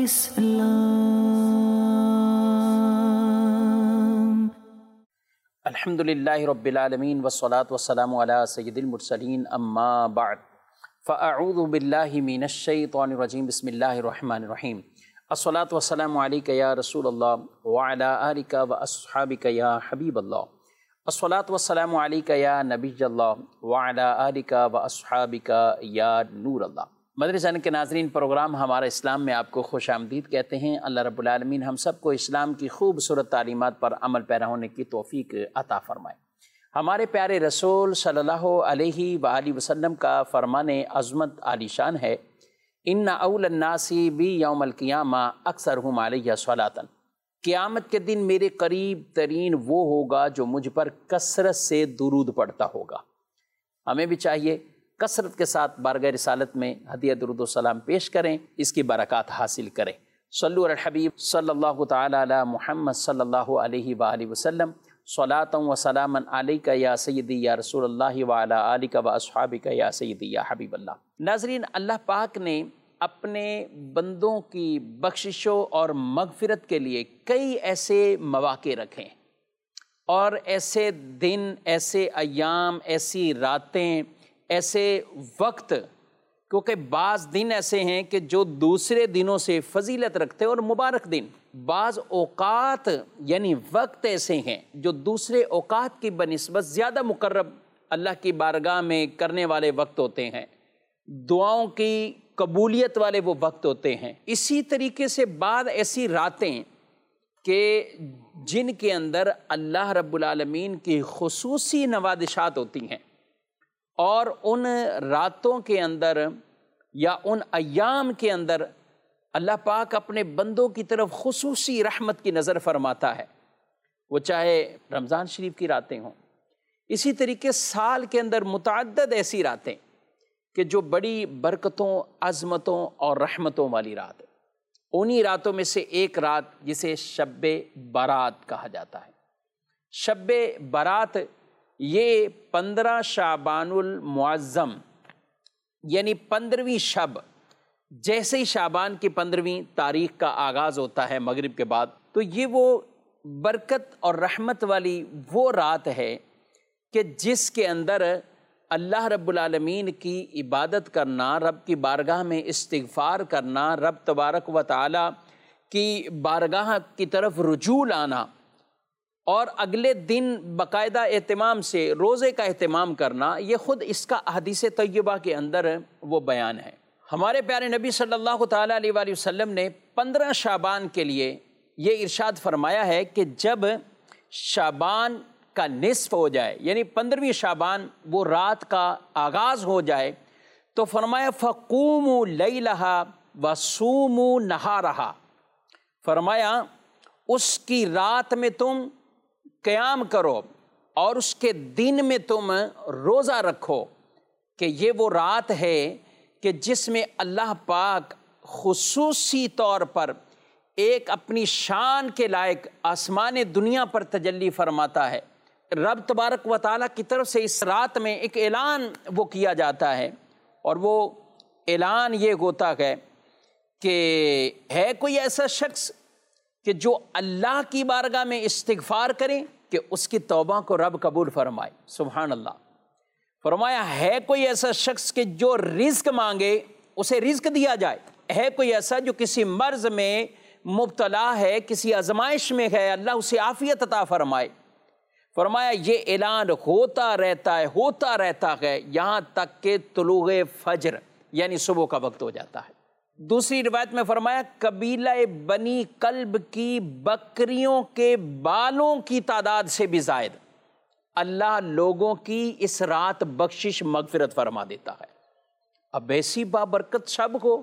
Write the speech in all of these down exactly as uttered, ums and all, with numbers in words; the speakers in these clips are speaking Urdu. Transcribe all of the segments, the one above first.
الاسلام۔ الحمدللہ رب العالمین والصلاة والسلام علی سید المرسلین، اما بعد فاعوذ باللہ من الشیطان الرجیم، بسم اللہ الرحمن الرحیم۔ الصلاة والسلام علیک یا رسول اللہ وعلی آلک واصحابک یا حبیب اللہ۔ الصلاة والسلام علیک یا نبی اللہ وعلی آلک واصحابک یا نور اللہ۔ مدرسہ کے ناظرین، پروگرام ہمارا اسلام میں آپ کو خوش آمدید کہتے ہیں۔ اللہ رب العالمین ہم سب کو اسلام کی خوبصورت تعلیمات پر عمل پیرا ہونے کی توفیق عطا فرمائے۔ ہمارے پیارے رسول صلی اللہ علیہ وآلہ وسلم کا فرمان عظمت عالی شان ہے، ان اول الناس بی یوم القیامہ اکثرہم علیہ صلاۃ۔ قیامت کے دن میرے قریب ترین وہ ہوگا جو مجھ پر کثرت سے درود پڑھتا ہوگا۔ ہمیں بھی چاہیے کثرت کے ساتھ بارگاہ رسالت میں ہدیہ درود و سلام پیش کریں، اس کی برکات حاصل کریں۔ صلو علی الحبیب صلی اللہ تعالی علی محمد صلی اللہ علیہ وآلہ وسلم، صلاۃ و سلاما علیک یا سیدی یا رسول اللہ وعلی آلک و اصحابک یا سیدی یا حبیب اللہ۔ ناظرین، اللہ پاک نے اپنے بندوں کی بخششوں اور مغفرت کے لیے کئی ایسے مواقع رکھے اور ایسے دن، ایسے ایام، ایسی راتیں، ایسے وقت، کیونکہ بعض دن ایسے ہیں کہ جو دوسرے دنوں سے فضیلت رکھتے ہیں اور مبارک دن، بعض اوقات یعنی وقت ایسے ہیں جو دوسرے اوقات کی بنسبت زیادہ مقرب اللہ کی بارگاہ میں کرنے والے وقت ہوتے ہیں، دعاؤں کی قبولیت والے وہ وقت ہوتے ہیں۔ اسی طریقے سے بعض ایسی راتیں کہ جن کے اندر اللہ رب العالمین کی خصوصی نوازشات ہوتی ہیں، اور ان راتوں کے اندر یا ان ایام کے اندر اللہ پاک اپنے بندوں کی طرف خصوصی رحمت کی نظر فرماتا ہے، وہ چاہے رمضان شریف کی راتیں ہوں۔ اسی طریقے سال کے اندر متعدد ایسی راتیں کہ جو بڑی برکتوں، عظمتوں اور رحمتوں والی رات ہے۔ انہی راتوں میں سے ایک رات جسے شب برات کہا جاتا ہے۔ شب برات یہ پندرہ شعبان المعظم یعنی پندرہویں شب، جیسے ہی شعبان کی پندرہویں تاریخ کا آغاز ہوتا ہے مغرب کے بعد، تو یہ وہ برکت اور رحمت والی وہ رات ہے کہ جس کے اندر اللہ رب العالمین کی عبادت کرنا، رب کی بارگاہ میں استغفار کرنا، رب تبارک و تعالی کی بارگاہ کی طرف رجوع لانا، اور اگلے دن باقاعدہ اہتمام سے روزے کا اہتمام کرنا، یہ خود اس کا احادیث طیبہ کے اندر وہ بیان ہے۔ ہمارے پیارے نبی صلی اللہ تعالیٰ علیہ وآلہ وسلم نے پندرہ شعبان کے لیے یہ ارشاد فرمایا ہے کہ جب شعبان کا نصف ہو جائے، یعنی پندرہویں شعبان وہ رات کا آغاز ہو جائے، تو فرمایا فَقُومُوا لَيْلَهَا وَصُومُوا نَهَارَهَا، فرمایا اس کی رات میں تم قیام کرو اور اس کے دن میں تم روزہ رکھو، کہ یہ وہ رات ہے کہ جس میں اللہ پاک خصوصی طور پر ایک اپنی شان کے لائق آسمان دنیا پر تجلی فرماتا ہے۔ رب تبارک و تعالیٰ کی طرف سے اس رات میں ایک اعلان وہ کیا جاتا ہے، اور وہ اعلان یہ ہوتا ہے کہ ہے کوئی ایسا شخص کہ جو اللہ کی بارگاہ میں استغفار کرے کہ اس کی توبہ کو رب قبول فرمائے۔ سبحان اللہ۔ فرمایا ہے کوئی ایسا شخص کہ جو رزق مانگے اسے رزق دیا جائے، ہے کوئی ایسا جو کسی مرض میں مبتلا ہے، کسی آزمائش میں ہے، اللہ اسے عافیت عطا فرمائے۔ فرمایا یہ اعلان ہوتا رہتا ہے ہوتا رہتا ہے یہاں تک کہ طلوع فجر یعنی صبح کا وقت ہو جاتا ہے۔ دوسری روایت میں فرمایا قبیلہ بنی کلب کی بکریوں کے بالوں کی تعداد سے بھی زائد اللہ لوگوں کی اس رات بخشش مغفرت فرما دیتا ہے۔ اب ایسی بابرکت شب ہو،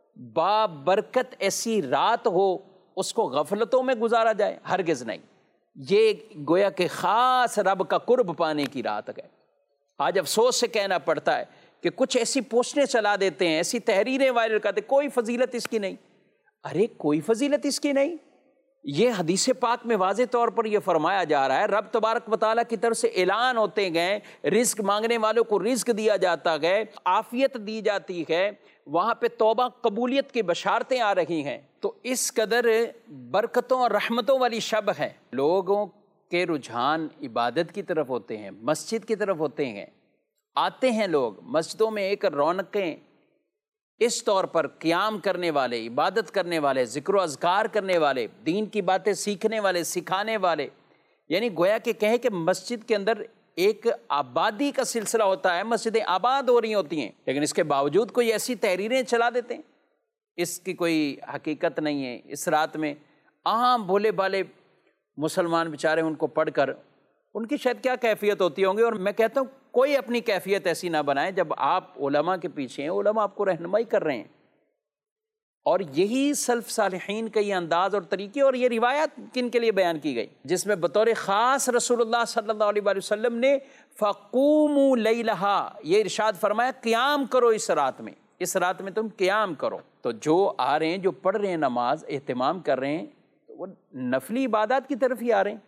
بابرکت ایسی رات ہو، اس کو غفلتوں میں گزارا جائے؟ ہرگز نہیں۔ یہ گویا کہ خاص رب کا قرب پانے کی رات ہے۔ آج افسوس سے کہنا پڑتا ہے کہ کچھ ایسی پوسٹیں چلا دیتے ہیں، ایسی تحریریں وائرل کرتے ہیں، کوئی فضیلت اس کی نہیں۔ ارے کوئی فضیلت اس کی نہیں، یہ حدیث پاک میں واضح طور پر یہ فرمایا جا رہا ہے، رب تبارک و تعالیٰ کی طرف سے اعلان ہوتے گئے، رزق مانگنے والوں کو رزق دیا جاتا گئے، عافیت دی جاتی ہے، وہاں پہ توبہ قبولیت کی بشارتیں آ رہی ہیں۔ تو اس قدر برکتوں اور رحمتوں والی شب ہے، لوگوں کے رجحان عبادت کی طرف ہوتے ہیں، مسجد کی طرف ہوتے ہیں، آتے ہیں لوگ مسجدوں میں، ایک رونقیں اس طور پر قیام کرنے والے، عبادت کرنے والے، ذکر و اذکار کرنے والے، دین کی باتیں سیکھنے والے، سکھانے والے، یعنی گویا کہ کہیں کہ مسجد کے اندر ایک آبادی کا سلسلہ ہوتا ہے، مسجدیں آباد ہو رہی ہوتی ہیں، لیکن اس کے باوجود کوئی ایسی تحریریں چلا دیتے ہیں، اس کی کوئی حقیقت نہیں ہے۔ اس رات میں عام بھولے بھالے مسلمان بیچارے ان کو پڑھ کر ان کی شاید کیا کیفیت ہوتی ہوں گی، اور میں کہتا ہوں کوئی اپنی کیفیت ایسی نہ بنائے جب آپ علماء کے پیچھے ہیں، علماء آپ کو رہنمائی کر رہے ہیں، اور یہی سلف صالحین کا یہ انداز اور طریقے، اور یہ روایت کن کے لیے بیان کی گئی جس میں بطور خاص رسول اللہ صلی اللہ علیہ وآلہ وسلم نے فَقُومُوا لَيْلَهَا یہ ارشاد فرمایا، قیام کرو اس رات میں، اس رات میں تم قیام کرو۔ تو جو آ رہے ہیں، جو پڑھ رہے ہیں نماز، اہتمام کر رہے ہیں، تو وہ نفلی عبادات کی طرف ہی آ رہے ہیں۔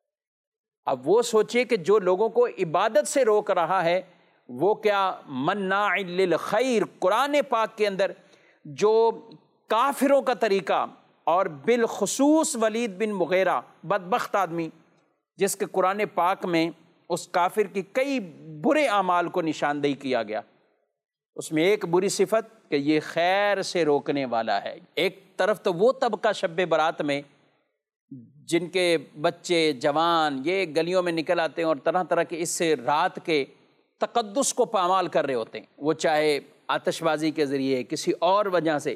اب وہ سوچے کہ جو لوگوں کو عبادت سے روک رہا ہے وہ کیا مناع للخیر، قرآن پاک کے اندر جو کافروں کا طریقہ، اور بالخصوص ولید بن مغیرہ بدبخت آدمی جس کے قرآن پاک میں اس کافر کی کئی برے اعمال کو نشاندہی کیا گیا، اس میں ایک بری صفت کہ یہ خیر سے روکنے والا ہے۔ ایک طرف تو وہ طبقہ شب برات میں جن کے بچے جوان یہ گلیوں میں نکل آتے ہیں اور طرح طرح کے اس سے رات کے تقدس کو پامال کر رہے ہوتے ہیں، وہ چاہے آتش بازی کے ذریعے کسی اور وجہ سے،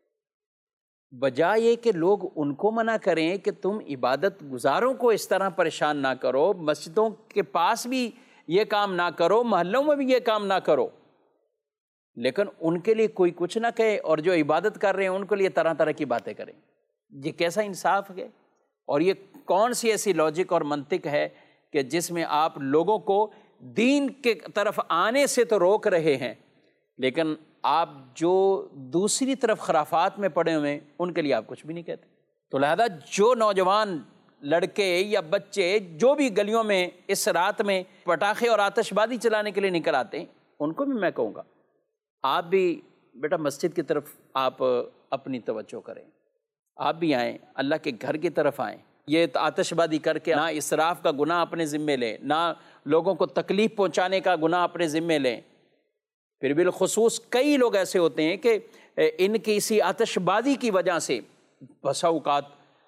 بجائے کہ لوگ ان کو منع کریں کہ تم عبادت گزاروں کو اس طرح پریشان نہ کرو، مسجدوں کے پاس بھی یہ کام نہ کرو، محلوں میں بھی یہ کام نہ کرو، لیکن ان کے لیے کوئی کچھ نہ کہے، اور جو عبادت کر رہے ہیں ان کے لیے طرح طرح کی باتیں کریں۔ یہ کیسا انصاف ہے، اور یہ کون سی ایسی لاجک اور منطق ہے کہ جس میں آپ لوگوں کو دین کے طرف آنے سے تو روک رہے ہیں، لیکن آپ جو دوسری طرف خرافات میں پڑے ہوئے ہیں ان کے لیے آپ کچھ بھی نہیں کہتے۔ تو لہذا جو نوجوان لڑکے یا بچے جو بھی گلیوں میں اس رات میں پٹاخے اور آتش بازی چلانے کے لیے نکل آتے ہیں، ان کو بھی میں کہوں گا آپ بھی بیٹا مسجد کی طرف آپ اپنی توجہ کریں، آپ بھی آئیں، اللہ کے گھر کی طرف آئیں، یہ آتش بازی کر کے نہ اسراف کا گناہ اپنے ذمے لیں، نہ لوگوں کو تکلیف پہنچانے کا گناہ اپنے ذمے لیں۔ پھر بالخصوص کئی لوگ ایسے ہوتے ہیں کہ ان کی اسی آتش بازی کی وجہ سے بسا اوقات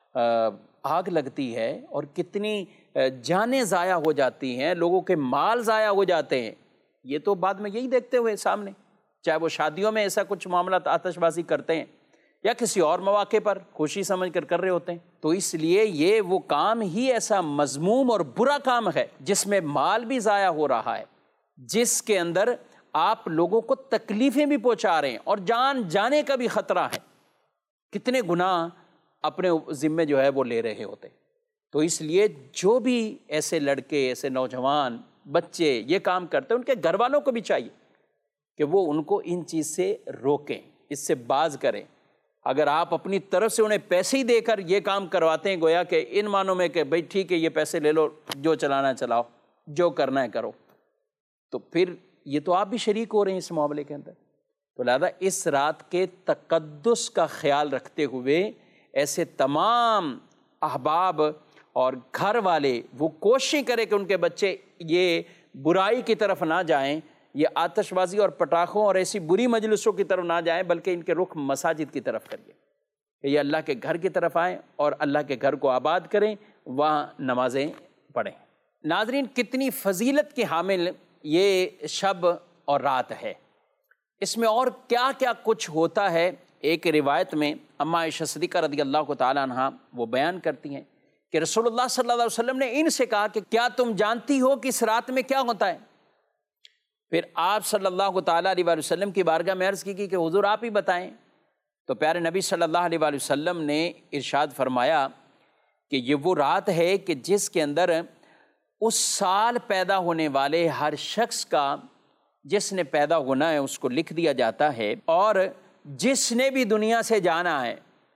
آگ لگتی ہے اور کتنی جانیں ضائع ہو جاتی ہیں، لوگوں کے مال ضائع ہو جاتے ہیں، یہ تو بعد میں یہی دیکھتے ہوئے سامنے، چاہے وہ شادیوں میں ایسا کچھ معاملات آتش بازی کرتے ہیں یا کسی اور مواقع پر خوشی سمجھ کر کر رہے ہوتے ہیں۔ تو اس لیے یہ وہ کام ہی ایسا مذموم اور برا کام ہے جس میں مال بھی ضائع ہو رہا ہے، جس کے اندر آپ لوگوں کو تکلیفیں بھی پہنچا رہے ہیں اور جان جانے کا بھی خطرہ ہے، کتنے گناہ اپنے ذمے جو ہے وہ لے رہے ہوتے ہیں۔ تو اس لیے جو بھی ایسے لڑکے، ایسے نوجوان بچے یہ کام کرتے ہیں، ان کے گھر والوں کو بھی چاہیے کہ وہ ان کو ان چیز سے روکیں، اس سے باز کریں۔ اگر آپ اپنی طرف سے انہیں پیسے ہی دے کر یہ کام کرواتے ہیں، گویا کہ ان معنوں میں کہ بھئی ٹھیک ہے یہ پیسے لے لو، جو چلانا چلاؤ، جو کرنا ہے کرو، تو پھر یہ تو آپ بھی شریک ہو رہے ہیں اس معاملے کے اندر۔ تو لہذا اس رات کے تقدس کا خیال رکھتے ہوئے ایسے تمام احباب اور گھر والے وہ کوشش کریں کہ ان کے بچے یہ برائی کی طرف نہ جائیں، یہ آتش بازی اور پٹاخوں اور ایسی بری مجلسوں کی طرف نہ جائیں، بلکہ ان کے رخ مساجد کی طرف کریے کہ یہ اللہ کے گھر کی طرف آئیں اور اللہ کے گھر کو آباد کریں، وہاں نمازیں پڑھیں۔ ناظرین، کتنی فضیلت کے حامل یہ شب اور رات ہے، اس میں اور کیا کیا کچھ ہوتا ہے۔ ایک روایت میں اماں عائشہ صدیقہ رضی اللہ تعالیٰ عنہ وہ بیان کرتی ہیں کہ رسول اللہ صلی اللہ علیہ وسلم نے ان سے کہا کہ کیا تم جانتی ہو کہ اس رات میں کیا ہوتا ہے؟ پھر آپ صلی اللہ تعالیٰ علیہ وسلم کی بارگاہ میں عرض کی کہ حضور آپ ہی بتائیں۔ تو پیارے نبی صلی اللہ علیہ وسلم نے ارشاد فرمایا کہ یہ وہ رات ہے کہ جس کے اندر اس سال پیدا ہونے والے ہر شخص کا جس نے پیدا ہونا ہے اس کو لکھ دیا جاتا ہے، اور جس نے بھی دنیا سے جانا ہے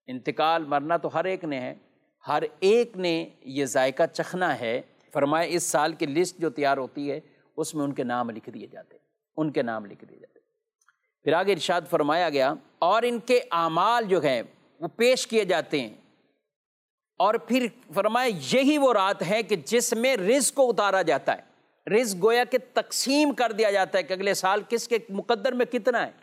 انتقال مرنا تو ہر ایک نے ہے، ہر ایک نے یہ ذائقہ چکھنا ہے۔ فرمایا اس سال کی لسٹ جو تیار ہوتی ہے اس میں ان کے نام لکھ دیے جاتے ہیں، ان کے نام لکھ دیے جاتے ہیں۔ پھر آگے ارشاد فرمایا گیا اور ان کے اعمال جو ہیں وہ پیش کیے جاتے ہیں، اور پھر فرمایا یہی وہ رات ہے کہ جس میں رزق کو اتارا جاتا ہے، رزق گویا کہ تقسیم کر دیا جاتا ہے کہ اگلے سال کس کے مقدر میں کتنا ہے۔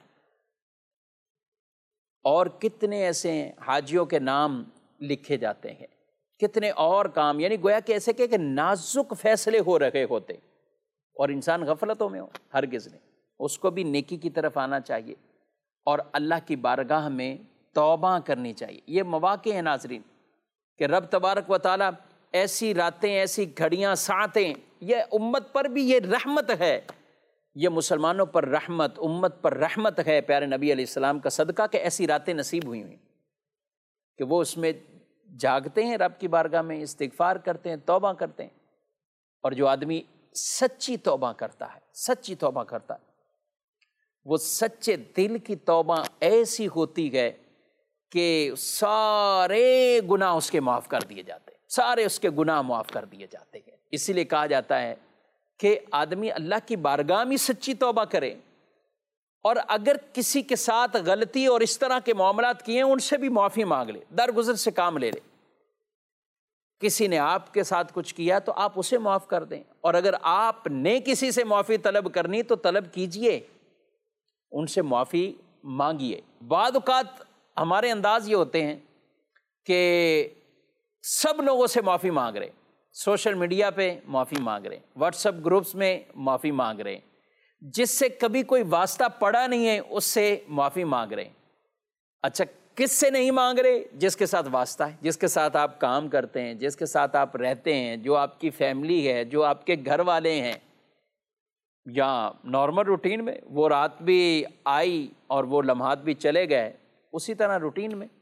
اور کتنے ایسے حاجیوں کے نام لکھے جاتے ہیں، کتنے اور کام، یعنی گویا کہ ایسے کہ نازک فیصلے ہو رہے ہوتے اور انسان غفلتوں میں ہو، ہرگز نہیں، اس کو بھی نیکی کی طرف آنا چاہیے اور اللہ کی بارگاہ میں توبہ کرنی چاہیے۔ یہ مواقع ہیں ناظرین کہ رب تبارک و تعالیٰ ایسی راتیں، ایسی گھڑیاں، ساعتیں، یہ امت پر بھی یہ رحمت ہے، یہ مسلمانوں پر رحمت، امت پر رحمت ہے پیارے نبی علیہ السلام کا صدقہ کہ ایسی راتیں نصیب ہوئی ہوئی کہ وہ اس میں جاگتے ہیں، رب کی بارگاہ میں استغفار کرتے ہیں، توبہ کرتے ہیں۔ اور جو آدمی سچی توبہ کرتا ہے، سچی توبہ کرتا ہے، وہ سچے دل کی توبہ ایسی ہوتی ہے کہ سارے گناہ اس کے معاف کر دیے جاتے ہیں، سارے اس کے گناہ معاف کر دیے جاتے ہیں۔ اسی لیے کہا جاتا ہے کہ آدمی اللہ کی بارگاہ میں سچی توبہ کرے، اور اگر کسی کے ساتھ غلطی اور اس طرح کے معاملات کیے ہیں ان سے بھی معافی مانگ لے، درگزر سے کام لے لے۔ کسی نے آپ کے ساتھ کچھ کیا تو آپ اسے معاف کر دیں، اور اگر آپ نے کسی سے معافی طلب کرنی تو طلب کیجئے، ان سے معافی مانگیے۔ بعض اوقات ہمارے انداز یہ ہوتے ہیں کہ سب لوگوں سے معافی مانگ رہے، سوشل میڈیا پہ معافی مانگ رہے، واٹس ایپ گروپس میں معافی مانگ رہے، جس سے کبھی کوئی واسطہ پڑا نہیں ہے اس سے معافی مانگ رہے۔ اچھا کس سے نہیں مانگ رہے؟ جس کے ساتھ واسطہ ہے، جس کے ساتھ آپ کام کرتے ہیں، جس کے ساتھ آپ رہتے ہیں، جو آپ کی فیملی ہے، جو آپ کے گھر والے ہیں، یا نارمل روٹین میں وہ رات بھی آئی اور وہ لمحات بھی چلے گئے، اسی طرح روٹین میں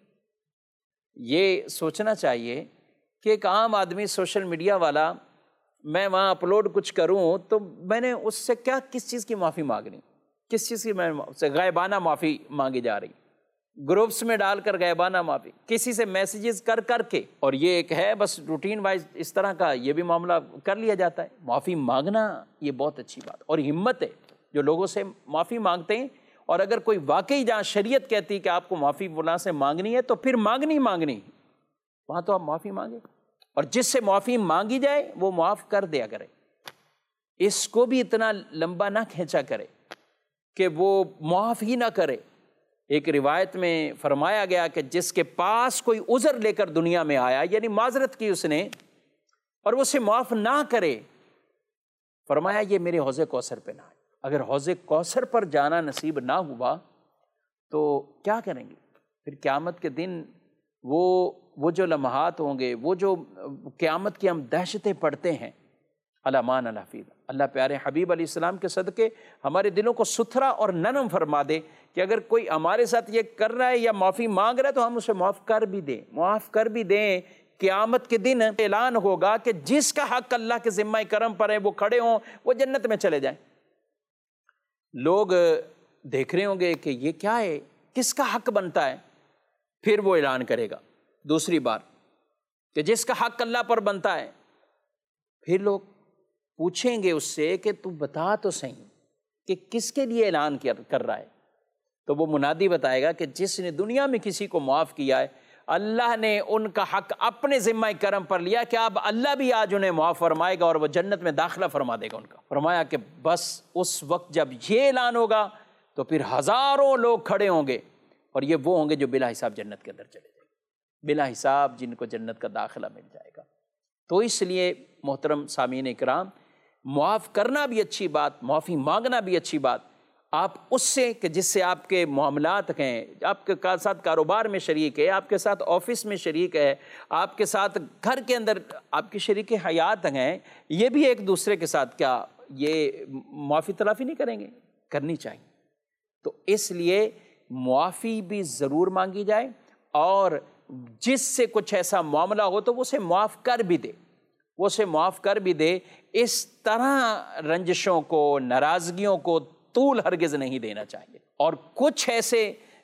یہ سوچنا چاہیے کہ ایک عام آدمی سوشل میڈیا والا، میں وہاں اپلوڈ کچھ کروں تو میں نے اس سے کیا، کس چیز کی معافی مانگنی، کس چیز کی میں سے غائبانہ معافی مانگی جا رہی، گروپس میں ڈال کر غائبانہ معافی، کسی سے میسیجز کر کر کے، اور یہ ایک ہے بس روٹین وائز اس طرح کا یہ بھی معاملہ کر لیا جاتا ہے۔ معافی مانگنا یہ بہت اچھی بات اور ہمت ہے جو لوگوں سے معافی مانگتے ہیں، اور اگر کوئی واقعی جہاں شریعت کہتی کہ آپ کو معافی فلاں سے مانگنی ہے تو پھر مانگنی مانگنی وہاں تو آپ معافی مانگیں، اور جس سے معافی مانگی جائے وہ معاف کر دیا کرے، اس کو بھی اتنا لمبا نہ کھینچا کرے کہ وہ معاف ہی نہ کرے۔ ایک روایت میں فرمایا گیا کہ جس کے پاس کوئی عذر لے کر دنیا میں آیا، یعنی معذرت کی اس نے، اور وہ اسے معاف نہ کرے، فرمایا یہ میرے حوض کوثر پہ نہ آئے۔ اگر حوض کوثر پر جانا نصیب نہ ہوا تو کیا کریں گے؟ پھر قیامت کے دن وہ وہ جو لمحات ہوں گے، وہ جو قیامت کی ہم دہشتیں پڑھتے ہیں، الامان الحفیظ، اللہ پیارے حبیب علیہ السلام کے صدقے ہمارے دلوں کو ستھرا اور نرم فرما دے کہ اگر کوئی ہمارے ساتھ یہ کر رہا ہے یا معافی مانگ رہا ہے تو ہم اسے معاف کر بھی دیں، معاف کر بھی دیں۔ قیامت کے دن اعلان ہوگا کہ جس کا حق اللہ کے ذمہ کرم پر ہے وہ کھڑے ہوں، وہ جنت میں چلے جائیں۔ لوگ دیکھ رہے ہوں گے کہ یہ کیا ہے، کس کا حق بنتا ہے، پھر وہ اعلان کرے گا دوسری بار کہ جس کا حق اللہ پر بنتا ہے۔ پھر لوگ پوچھیں گے اس سے کہ تو بتا تو صحیح کہ کس کے لیے اعلان کر رہا ہے، تو وہ منادی بتائے گا کہ جس نے دنیا میں کسی کو معاف کیا ہے، اللہ نے ان کا حق اپنے ذمہ کرم پر لیا کہ اب اللہ بھی آج انہیں معاف فرمائے گا اور وہ جنت میں داخلہ فرما دے گا ان کا۔ فرمایا کہ بس اس وقت جب یہ اعلان ہوگا تو پھر ہزاروں لوگ کھڑے ہوں گے، اور یہ وہ ہوں گے جو بلا حساب جنت کے اندر چلے جائیں گے، بلا حساب جن کو جنت کا داخلہ مل جائے گا۔ تو اس لیے محترم سامعین اکرام، معاف کرنا بھی اچھی بات، معافی مانگنا بھی اچھی بات۔ آپ اس سے کہ جس سے آپ کے معاملات ہیں، آپ کے ساتھ کاروبار میں شریک ہے، آپ کے ساتھ آفس میں شریک ہے، آپ کے ساتھ گھر کے اندر آپ کے شریک حیات ہیں، یہ بھی ایک دوسرے کے ساتھ کیا یہ معافی تلافی نہیں کریں گے؟ کرنی چاہیے۔ تو اس لیے معافی بھی ضرور مانگی جائے، اور جس سے کچھ ایسا معاملہ ہو تو وہ اسے معاف کر بھی دے، وہ اسے معاف کر بھی دے۔ اس طرح رنجشوں کو، ناراضگیوں کو طول ہرگز نہیں دینا چاہیے۔ اور کچھ ایسے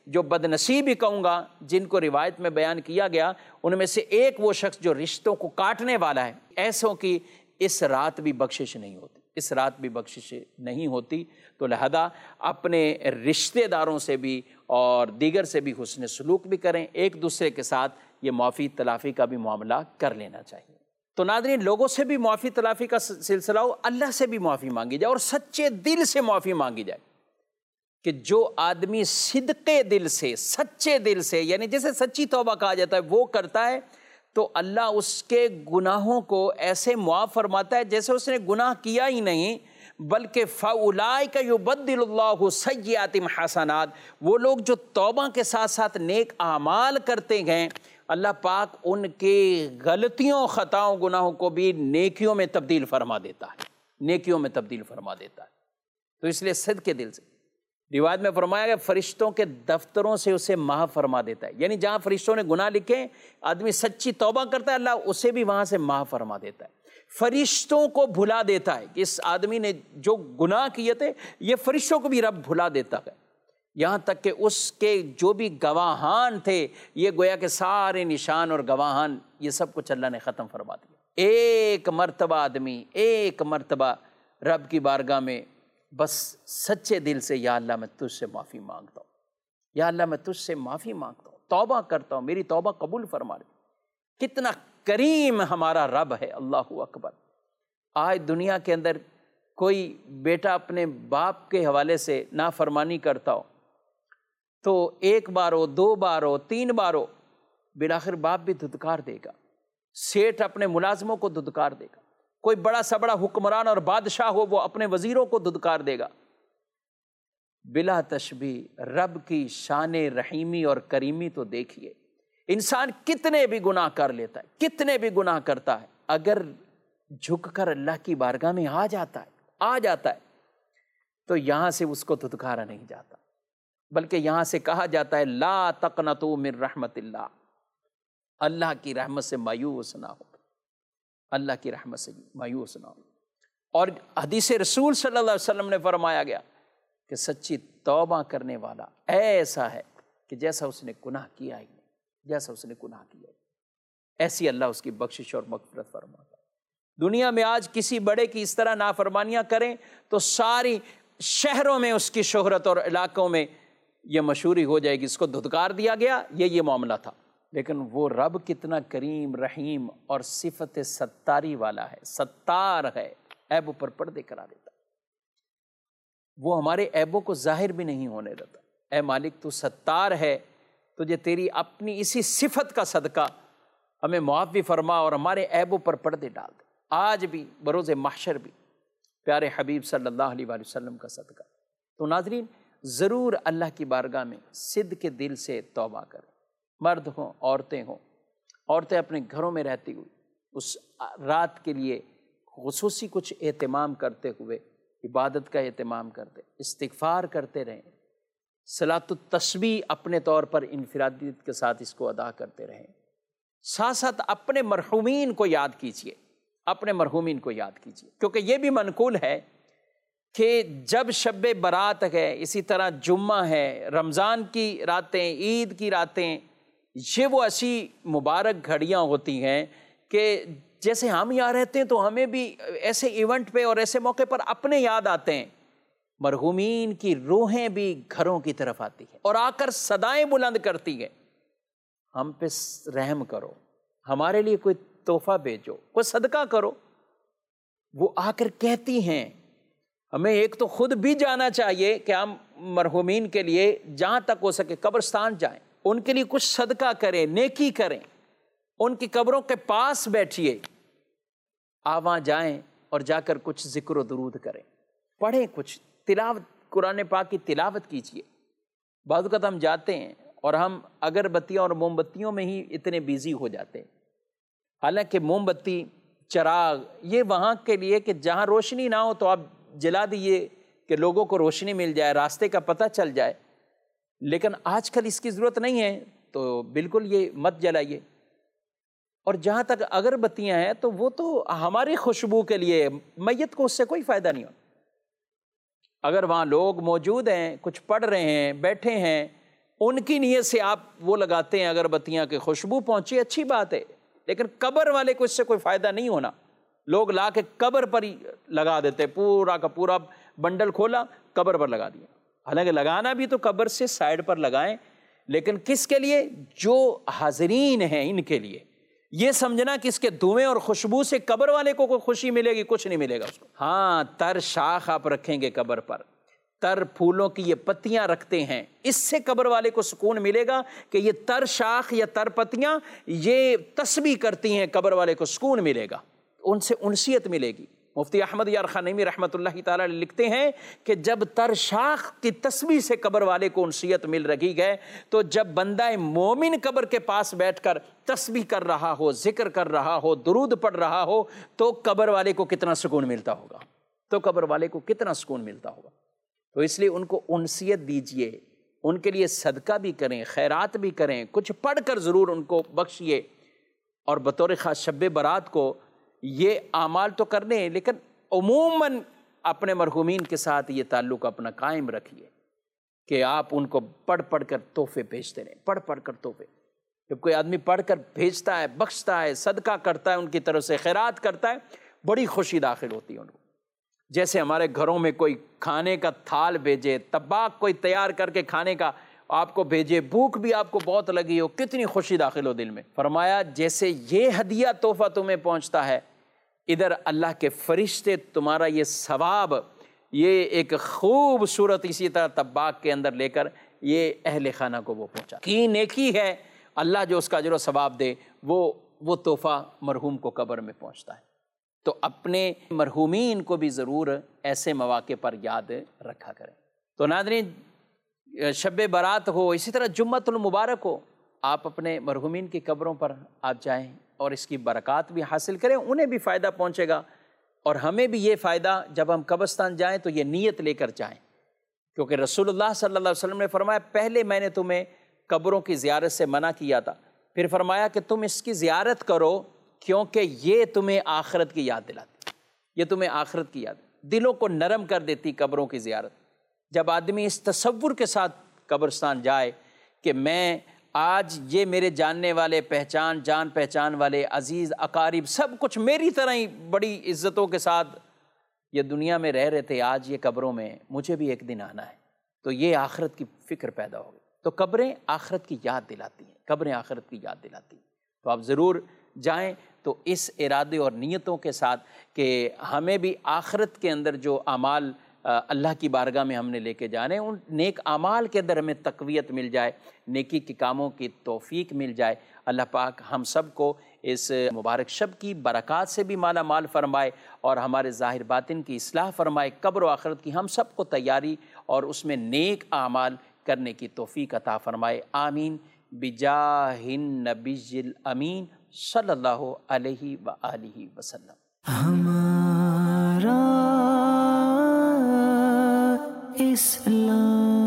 جو بدنصیبی کہوں گا جن کو روایت میں بیان کیا گیا، ان میں سے ایک وہ شخص جو رشتوں کو کاٹنے والا ہے، ایسوں کی اس رات بھی بخشش نہیں ہوتی، اس رات بھی بخشش نہیں ہوتی۔ تو لہذا اپنے رشتہ داروں سے بھی اور دیگر سے بھی حسن سلوک بھی کریں، ایک دوسرے کے ساتھ یہ معافی تلافی کا بھی معاملہ کر لینا چاہیے۔ تو ناظرین، لوگوں سے بھی معافی تلافی کا سلسلہ ہو، اللہ سے بھی معافی مانگی جائے اور سچے دل سے معافی مانگی جائے، کہ جو آدمی صدقے دل سے، سچے دل سے، یعنی جسے سچی توبہ کہا جاتا ہے، وہ کرتا ہے تو اللہ اس کے گناہوں کو ایسے معاف فرماتا ہے جیسے اس نے گناہ کیا ہی نہیں، بلکہ فَأُولَٰئِكَ يُبَدِّلُ اللَّهُ سَيِّئَاتِهِمْ حَسَنَاتٍ، وہ لوگ جو توبہ کے ساتھ ساتھ نیک اعمال کرتے گئے، اللہ پاک ان کے غلطیوں، خطاؤں، گناہوں کو بھی نیکیوں میں تبدیل فرما دیتا ہے، نیکیوں میں تبدیل فرما دیتا ہے۔ تو اس لیے صدق کے دل سے، روایت میں فرمایا گیا فرشتوں کے دفتروں سے اسے محو فرما دیتا ہے، یعنی جہاں فرشتوں نے گناہ لکھے، آدمی سچی توبہ کرتا ہے، اللہ اسے بھی وہاں سے محو فرما دیتا ہے، فرشتوں کو بھلا دیتا ہے کہ اس آدمی نے جو گناہ کیے تھے یہ فرشتوں کو بھی رب بھلا دیتا ہے، یہاں تک کہ اس کے جو بھی گواہان تھے، یہ گویا کہ سارے نشان اور گواہان یہ سب کچھ اللہ نے ختم فرما دیا۔ ایک مرتبہ آدمی ایک مرتبہ رب کی بارگاہ میں بس سچے دل سے، یا اللہ میں تجھ سے معافی مانگتا ہوں، یا اللہ میں تجھ سے معافی مانگتا ہوں، توبہ کرتا ہوں، میری توبہ قبول فرما لے۔ کتنا کریم ہمارا رب ہے، اللہ اکبر۔ آج دنیا کے اندر کوئی بیٹا اپنے باپ کے حوالے سے نافرمانی کرتا ہو تو ایک بار ہو، دو بار ہو، تین بار ہو، بالآخر باپ بھی دھتکار دے گا، سیٹھ اپنے ملازموں کو دھتکار دے گا، کوئی بڑا سا بڑا حکمران اور بادشاہ ہو وہ اپنے وزیروں کو دھتکار دے گا۔ بلا تشبیہ رب کی شان رحیمی اور کریمی تو دیکھیے، انسان کتنے بھی گناہ کر لیتا ہے، کتنے بھی گناہ کرتا ہے، اگر جھک کر اللہ کی بارگاہ میں آ جاتا ہے آ جاتا ہے تو یہاں سے اس کو دھتکارا نہیں جاتا، بلکہ یہاں سے کہا جاتا ہے لا تقنطوا من رحمت اللہ، اللہ کی رحمت سے مایوس نہ ہو، اللہ کی رحمت سے مایوس نہ ہو۔ اور حدیث رسول صلی اللہ علیہ وسلم نے فرمایا گیا کہ سچی توبہ کرنے والا ایسا ہے کہ جیسا اس نے گناہ کیا ہی نہیں، جیسا اس نے گناہ کیا ہی، ایسی اللہ اس کی بخشش اور مغفرت فرماتا ہے۔ دنیا میں آج کسی بڑے کی اس طرح نافرمانیاں کریں تو ساری شہروں میں اس کی شہرت اور علاقوں میں یہ مشہوری ہو جائے گی، اس کو دھتکار دیا گیا، یہ یہ معاملہ تھا۔ لیکن وہ رب کتنا کریم رحیم اور صفت ستاری والا ہے، ستار ہے، عیبوں پر پردے کرا دیتا، وہ ہمارے عیبوں کو ظاہر بھی نہیں ہونے دیتا۔ اے مالک تو ستار ہے، تجھے تیری اپنی اسی صفت کا صدقہ ہمیں معاف بھی فرما اور ہمارے عیبوں پر پردے ڈال دے، آج بھی بروز محشر بھی، پیارے حبیب صلی اللہ علیہ وآلہ وسلم کا صدقہ۔ تو ناظرین، ضرور اللہ کی بارگاہ میں صدق کے دل سے توبہ کریں، مرد ہوں عورتیں ہوں، عورتیں اپنے گھروں میں رہتی ہوئی اس رات کے لیے خصوصی کچھ اہتمام کرتے ہوئے عبادت کا اہتمام کرتے، استغفار کرتے رہیں، صلاۃ التسبیح اپنے طور پر انفرادیت کے ساتھ اس کو ادا کرتے رہیں، ساتھ ساتھ اپنے مرحومین کو یاد کیجیے، اپنے مرحومین کو یاد کیجیے، کیونکہ یہ بھی منقول ہے کہ جب شب برات ہے، اسی طرح جمعہ ہے، رمضان کی راتیں، عید کی راتیں، یہ وہ ایسی مبارک گھڑیاں ہوتی ہیں کہ جیسے ہم یہاں رہتے ہیں تو ہمیں بھی ایسے ایونٹ پہ اور ایسے موقع پر اپنے یاد آتے ہیں، مرحومین کی روحیں بھی گھروں کی طرف آتی ہیں اور آ کر صدائیں بلند کرتی ہیں، ہم پہ رحم کرو، ہمارے لیے کوئی تحفہ بھیجو، کوئی صدقہ کرو۔ وہ آ کر کہتی ہیں، ہمیں ایک تو خود بھی جانا چاہیے کہ ہم مرحومین کے لیے جہاں تک ہو سکے قبرستان جائیں، ان کے لیے کچھ صدقہ کریں، نیکی کریں، ان کی قبروں کے پاس بیٹھیے، آواں جائیں اور جا کر کچھ ذکر و درود کریں، پڑھیں، کچھ تلاوت، قرآن پاک کی تلاوت کیجیے۔ بعض اوقات ہم جاتے ہیں اور ہم اگربتیاں اور موم بتیوں میں ہی اتنے بیزی ہو جاتے ہیں، حالانکہ موم بتی، چراغ یہ وہاں کے لیے کہ جہاں روشنی نہ ہو تو آپ جلا دیے کہ لوگوں کو روشنی مل جائے، راستے کا پتہ چل جائے، لیکن آج کل اس کی ضرورت نہیں ہے تو بالکل یہ مت جلائیے۔ اور جہاں تک اگربتیاں ہیں تو وہ تو ہماری خوشبو کے لیے، میت کو اس سے کوئی فائدہ نہیں ہو۔ اگر وہاں لوگ موجود ہیں، کچھ پڑھ رہے ہیں، بیٹھے ہیں، ان کی نیت سے آپ وہ لگاتے ہیں اگربتیاں کہ خوشبو پہنچی، اچھی بات ہے، لیکن قبر والے کو اس سے کوئی فائدہ نہیں ہونا۔ لوگ لا کے قبر پر ہی لگا دیتے، پورا کا پورا بنڈل کھولا قبر پر لگا دیا۔ حالانکہ لگانا بھی تو قبر سے سائڈ پر لگائیں، لیکن کس کے لیے؟ جو حاضرین ہیں ان کے لیے۔ یہ سمجھنا کہ اس کے دھوئیں اور خوشبو سے قبر والے کو کوئی خوشی ملے گی، کچھ نہیں ملے گا اس کو۔ ہاں، تر شاخ آپ رکھیں گے قبر پر، تر پھولوں کی یہ پتیاں رکھتے ہیں، اس سے قبر والے کو سکون ملے گا کہ یہ تر شاخ یا تر پتیاں یہ تسبیح کرتی ہیں، قبر والے کو سکون ملے گا، ان سے انسیت ملے گی۔ مفتی احمد یار خانیمی رحمۃ اللہ تعالی علیہ لکھتے ہیں کہ جب تر شاخ کی تسبیح سے قبر والے کو انسیت مل رہی ہے، تو جب بندہ مومن قبر کے پاس بیٹھ کر تسبیح کر رہا ہو، ذکر کر رہا ہو، درود پڑھ رہا ہو، تو قبر والے کو کتنا سکون ملتا ہوگا، تو قبر والے کو کتنا سکون ملتا ہوگا۔ تو اس لیے ان کو انسیت دیجئے، ان کے لیے صدقہ بھی کریں، خیرات بھی کریں، کچھ پڑھ کر ضرور ان کو بخشیے، اور بطور خاص شب برات کو یہ اعمال تو کرنے ہیں، لیکن عموماً اپنے مرحومین کے ساتھ یہ تعلق اپنا قائم رکھیے کہ آپ ان کو پڑھ پڑھ کر تحفے بھیجتے رہیں، پڑھ پڑھ کر تحفے۔ جب کوئی آدمی پڑھ کر بھیجتا ہے، بخشتا ہے، صدقہ کرتا ہے، ان کی طرف سے خیرات کرتا ہے، بڑی خوشی داخل ہوتی ہے ان کو۔ جیسے ہمارے گھروں میں کوئی کھانے کا تھال بھیجے، طباخ کوئی تیار کر کے کھانے کا آپ کو بھیجے، بھوک بھی آپ کو بہت لگی ہو، کتنی خوشی داخل ہو دل میں۔ فرمایا جیسے یہ ہدیہ تحفہ تمہیں پہنچتا ہے، ادھر اللہ کے فرشتے تمہارا یہ ثواب، یہ ایک خوبصورت اسی طرح طباخ کے اندر لے کر یہ اہل خانہ کو وہ پہنچا کی نیکی ہے، اللہ جو اس کا اجر و ثواب دے، وہ وہ تحفہ مرحوم کو قبر میں پہنچتا ہے۔ تو اپنے مرحومین کو بھی ضرور ایسے مواقع پر یاد رکھا کریں۔ تو ناظرین، شب برات ہو، اسی طرح جمعۃ المبارک ہو، آپ اپنے مرحومین کی قبروں پر آپ جائیں اور اس کی برکات بھی حاصل کریں، انہیں بھی فائدہ پہنچے گا، اور ہمیں بھی یہ فائدہ، جب ہم قبرستان جائیں تو یہ نیت لے کر جائیں، کیونکہ رسول اللہ صلی اللہ علیہ وسلم نے فرمایا پہلے میں نے تمہیں قبروں کی زیارت سے منع کیا تھا، پھر فرمایا کہ تم اس کی زیارت کرو کیونکہ یہ تمہیں آخرت کی یاد دلاتی، یہ تمہیں آخرت کی یاد، دلوں کو نرم کر دیتی قبروں کی زیارت۔ جب آدمی اس تصور کے ساتھ قبرستان جائے کہ میں آج یہ میرے جاننے والے، پہچان جان پہچان والے، عزیز اقارب، سب کچھ میری طرح ہی بڑی عزتوں کے ساتھ یہ دنیا میں رہ رہے تھے، آج یہ قبروں میں، مجھے بھی ایک دن آنا ہے، تو یہ آخرت کی فکر پیدا ہوگی۔ تو قبریں آخرت کی یاد دلاتی ہیں، قبریں آخرت کی یاد دلاتی ہیں۔ تو آپ ضرور جائیں، تو اس ارادے اور نیتوں کے ساتھ کہ ہمیں بھی آخرت کے اندر جو اعمال اللہ کی بارگاہ میں ہم نے لے کے جانے، ان نیک اعمال کے اندر ہمیں تقویت مل جائے، نیکی کے کاموں کی توفیق مل جائے۔ اللہ پاک ہم سب کو اس مبارک شب کی برکات سے بھی مالا مال فرمائے، اور ہمارے ظاہر باطن کی اصلاح فرمائے، قبر و آخرت کی ہم سب کو تیاری اور اس میں نیک اعمال کرنے کی توفیق عطا فرمائے۔ آمین بجاہ النبی الامین صلی اللہ علیہ وآلہ وسلم۔ ہمارا اسلام